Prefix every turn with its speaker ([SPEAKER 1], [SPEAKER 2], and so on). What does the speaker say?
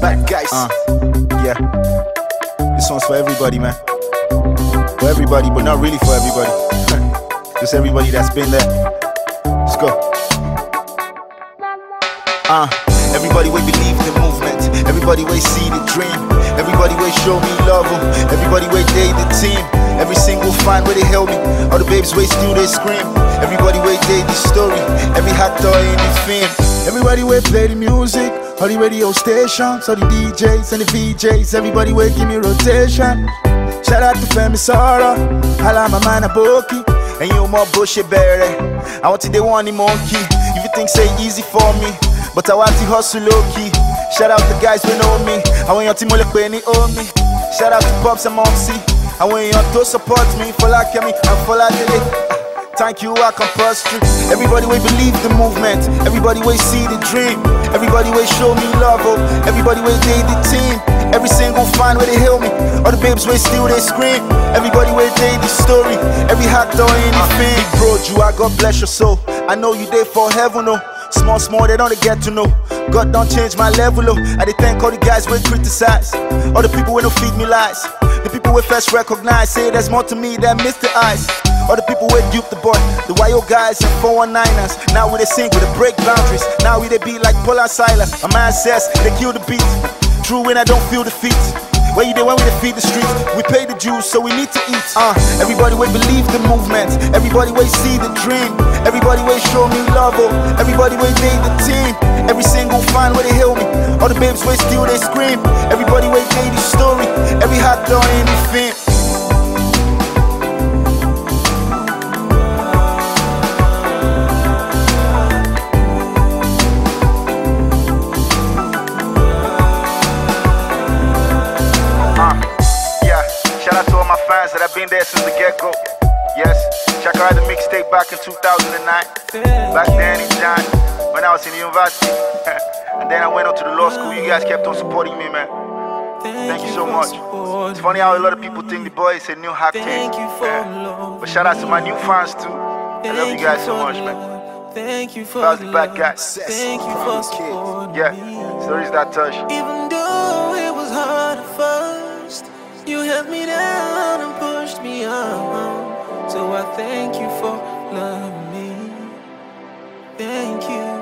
[SPEAKER 1] Bad guys. Yeah. This one's for everybody, man. For everybody, but not really for everybody. Just everybody that's been there. Let's go. Everybody we believe the movement. Everybody we see the dream. Everybody we show me love them. Everybody we day the team. Every single fan where they held me. All the babes we still they scream. Everybody we day the story. Every actor in the film. Everybody we play the music. All the radio stations, all the DJs and the VJs. Everybody we give me rotation. Shout out to Femi Sara. Hala my man Aboki. And you more bullshit berry. I want to they want the monkey. If you think say easy for me, but I want to hustle low key. Shout out the guys who know me. I want your team to penny owe me. Shout out to Pops and Momsy. I want you to support me. For like me and for like delay. Thank you, I compulsory. Everybody we believe the movement. Everybody we see the dream. Everybody we show me love. Oh. Everybody we date the team. Every single fan where they hail me. All the babes we still they scream. Everybody we date the story. Every actor in the film. Big bro, you I God bless your soul. I know you there for heaven, oh. Small, they don't get to know. God don't change my level, oh. I dey thank all the guys we criticize. All the people we don't feed me lies. The people we first recognize. Say there's more to me than Mr. Eyes. All the people we dupe the boy. The YO guys and 419ers. Now we they sing with the break boundaries. Now we they be like Paul and Silas. A man says they kill the beat. True when I don't feel defeat. Where you there when we feed the streets? We pay the dues, so we need to eat. Everybody we believe the movement. Everybody we see the dream. Everybody we show me love. Oh. Everybody we date the team. Every single fan where they hail me. All the babes we still they scream. Everybody we date the story. Every hot dog in the film. Shout out to all my fans that have been there since the get-go. Yes, check out the mixtape back in 2009. Back then in John, when I was in university. And then I went on to the law school. You guys kept on supporting me, man. Thank you so much. It's funny how a lot of people think the boy is a new hack tape. But shout out to my new fans too. I love you guys so much, man.
[SPEAKER 2] Thank you for
[SPEAKER 1] that was the bad guy.
[SPEAKER 2] Thank you for supporting
[SPEAKER 1] Yeah, stories that touch.
[SPEAKER 2] Even though it was hard at first, you held me down and pushed me on. So I thank you for loving me. Thank you.